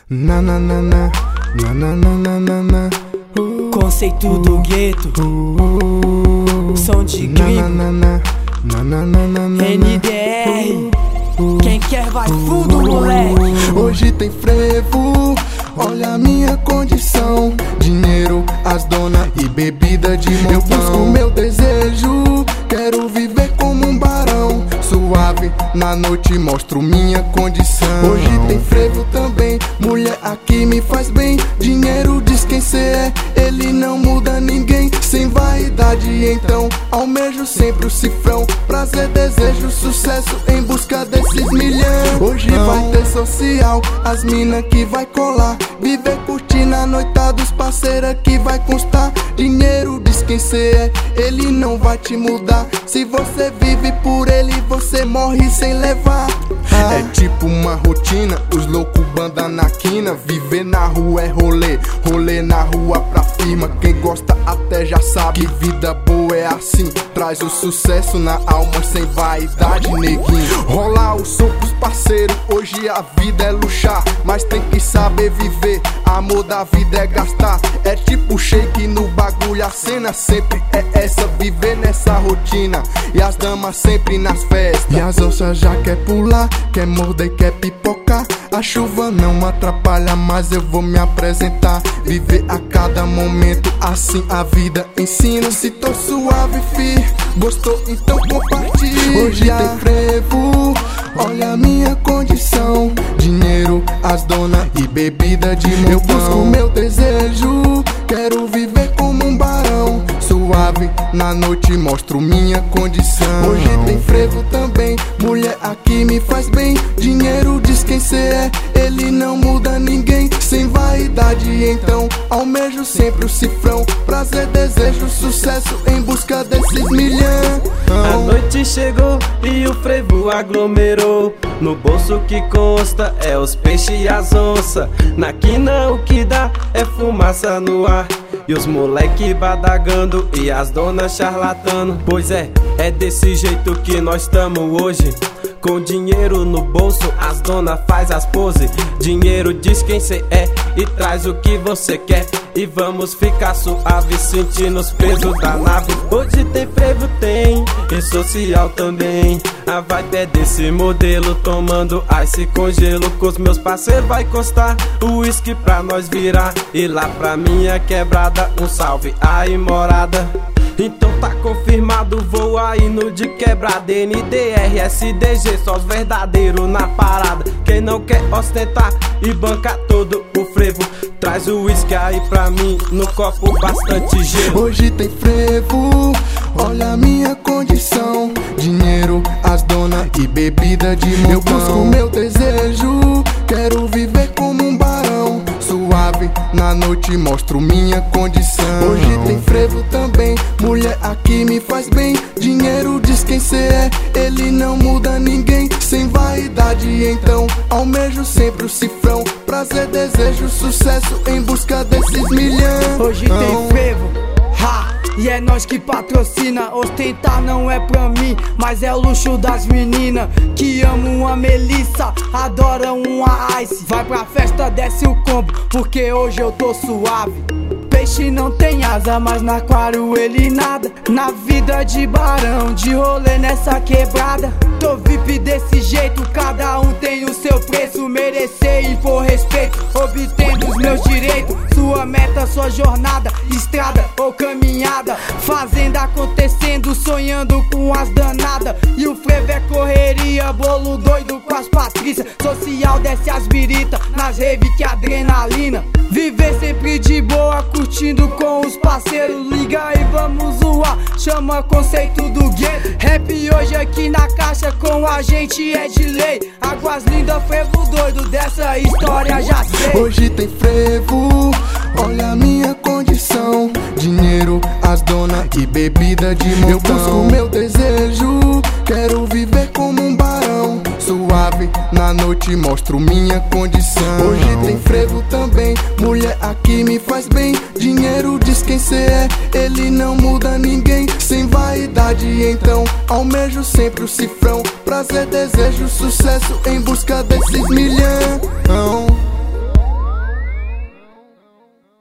Na na na na, na na na na na na. Conceito do gueto, som de gringo, NDR. Quem quer vai fundo, moleque. Hoje tem frevo, olha a minha condição. Dinheiro, as donas e bebida de montão. Eu busco meu desejo, quero viver como um barão. Suave, na noite mostro minha condição. Hoje tem frevo também, mulher aqui me faz bem. Dinheiro diz quem cê é, ele não muda ninguém. Sem vaidade então, almejo sempre o cifrão. Prazer, desejo, sucesso em busca desses milhão. Hoje vai ter social, as mina que vai colar. Viver curtindo a noitada, os parceiros que vai constar. Dinheiro diz quem cê é, ele não vai te mudar. Se você vive por ele, você morre sem levar. É tipo uma rotina, os loucos banda na quina. Viver na rua é rolê, rolê na rua pra firma. Quem gosta até já sabe que vida boa é assim. Traz o sucesso na alma sem vaidade, neguinho. Rolar o som pros parceiros, hoje a vida é luxar. Mas tem que saber viver, amor da vida é gastar. É tipo shake no bagulho, a cena sempre é essa. Viver nessa rotina, e as damas sempre nas festas. E as onças já quer pular, quer morder e quer pipocar. A chuva não atrapalha, mas eu vou me apresentar. Viver a cada momento, assim a vida ensina. Se tô suave, fi, gostou, então compartilha. Hoje tem frevo, olha a minha condição. Dinheiro, as donas e bebida de montão. Eu busco meu desejo, quero viver como um barão. Suave, na noite mostro minha condição. Hoje tem frevo também, mulher aqui me faz bem. Dinheiro diz quem cê é, ele não muda ninguém. Sem vaidade então, almejo sempre o cifrão. Prazer, desejo, sucesso em busca desses milhão. A noite chegou e o frevo aglomerou. No bolso que consta é os peixes e as onças. Na quina o que dá é fumaça no ar. E os moleque badagando e as donas charlatando. Pois é desse jeito que nós tamo hoje. Com dinheiro no bolso, as donas faz as poses. Dinheiro diz quem cê é e traz o que você quer. E vamos ficar suave sentindo os pesos da nave. Hoje tem frevo, tem, e social também. A vibe é desse modelo, tomando ice com gelo. Com os meus parceiros vai constar o whisky pra nós virar. E lá pra minha quebrada, um salve aí morada. Então tá confirmado, vou aí no de quebrada. NDR, SDG, só os verdadeiros na parada. Quem não quer ostentar e banca todo o frevo, traz o whisky aí pra mim, no copo bastante gelo. Hoje tem frevo, olha a minha condição. Dinheiro, as donas e bebida de montão. Eu busco meu desejo, quero viver como um barão. Suave, na noite mostro minha condição. Hoje tem frevo também, mulher aqui me faz bem. Dinheiro diz quem cê é, ele não muda ninguém. Sem vaidade então, almejo sempre o cifrão. Prazer, desejo, sucesso em busca desses milhão. Hoje tem frevo, e é nós que patrocina. Ostentar não é pra mim, mas é o luxo das meninas que amam uma Melissa, adoram uma Ice. Vai pra festa, desce o combo, porque hoje eu tô suave. Peixe não tem asa, mas no aquário ele nada. Na vida de barão, de rolê nessa quebrada. Tô VIP desse jeito, cada um tem o seu preço. Merecer e por respeito, obtendo os meus direitos. Sua meta, sua jornada, estrada ou caminhada. Fazenda acontecendo, sonhando com as danadas. E o frevo é correria, bolo doido com as patrícias. Social desce as birita, nas rave que adrenalina. Viver sempre de boa, curtindo com os parceiros. Liga e vamos zoar, chama conceito do gueto. Rap hoje aqui na caixa, com a gente é de lei. Águas lindas, frevo doido, dessa história já sei. Hoje tem frevo, olha a minha condição. Dinheiro, as donas e bebida de montão. Eu busco meu desejo, quero viver como um barão. Suave, na noite mostro minha condição. Hoje tem frevo também, mulher aqui me faz bem. Dinheiro diz quem cê é, ele não muda ninguém. Sem vaidade então, almejo sempre o cifrão. Prazer, desejo, sucesso em busca desses milhão.